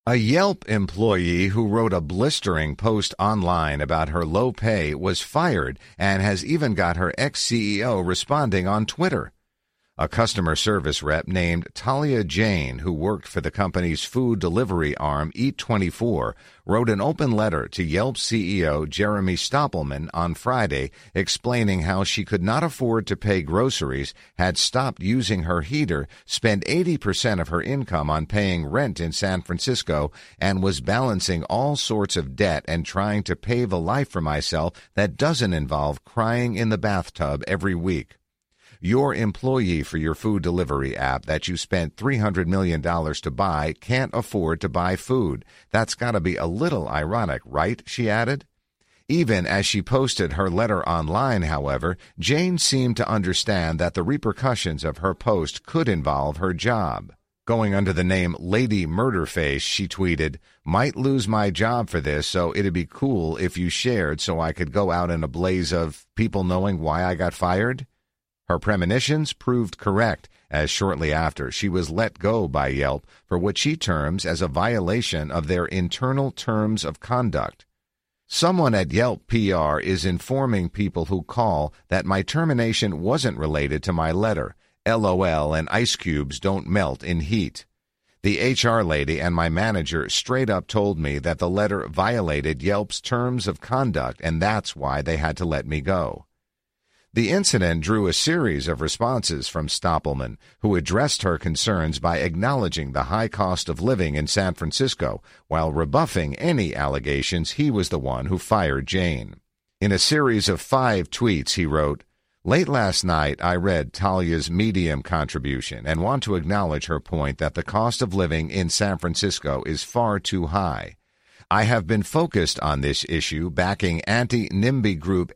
A Yelp employee who wrote a blistering post online about her low pay was fired and has even got her ex-CEO responding on Twitter. A customer service rep named Talia Jane, who worked for the company's food delivery arm Eat24, wrote an open letter to Yelp CEO Jeremy Stoppelman on Friday explaining how she could not afford to pay groceries, had stopped using her heater, spent 80% of her income on paying rent in San Francisco, and was balancing all sorts of debt and trying to pave a life for myself that doesn't involve crying in the bathtub every week. Your employee for your food delivery app that you spent $300 million to buy can't afford to buy food. That's got to be a little ironic, right? She added. Even as she posted her letter online, however, Jane seemed to understand that the repercussions of her post could involve her job. Going under the name Lady Murderface, she tweeted, "Might lose my job for this, so it'd be cool if you shared so I could go out in a blaze of people knowing why I got fired." Her premonitions proved correct, as shortly after she was let go by Yelp for what she terms as a violation of their internal terms of conduct. Someone at Yelp PR is informing people who call that my termination wasn't related to my letter. LOL, and ice cubes don't melt in heat. The HR lady and my manager straight up told me that the letter violated Yelp's terms of conduct, and that's why they had to let me go. The incident drew a series of responses from Stoppelman, who addressed her concerns by acknowledging the high cost of living in San Francisco while rebuffing any allegations he was the one who fired Jane. In a series of 5 tweets, he wrote, "Late last night, I read Talia's Medium contribution and want to acknowledge her point that the cost of living in San Francisco is far too high. I have been focused on this issue, backing anti-NIMBY group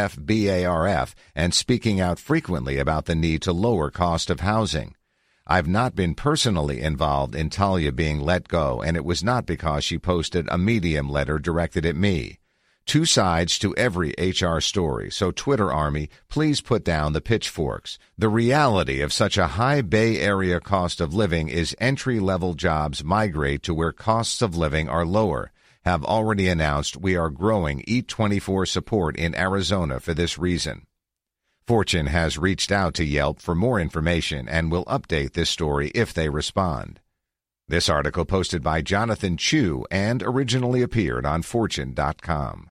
SFBARF and speaking out frequently about the need to lower cost of housing. I've not been personally involved in Talia being let go, and it was not because she posted a Medium letter directed at me. 2 sides to every HR story, so Twitter Army, please put down the pitchforks. The reality of such a high Bay Area cost of living is entry-level jobs migrate to where costs of living are lower. Have already announced we are growing Eat24 support in Arizona for this reason." Fortune has reached out to Yelp for more information and will update this story if they respond. This article posted by Jonathan Chu and originally appeared on Fortune.com.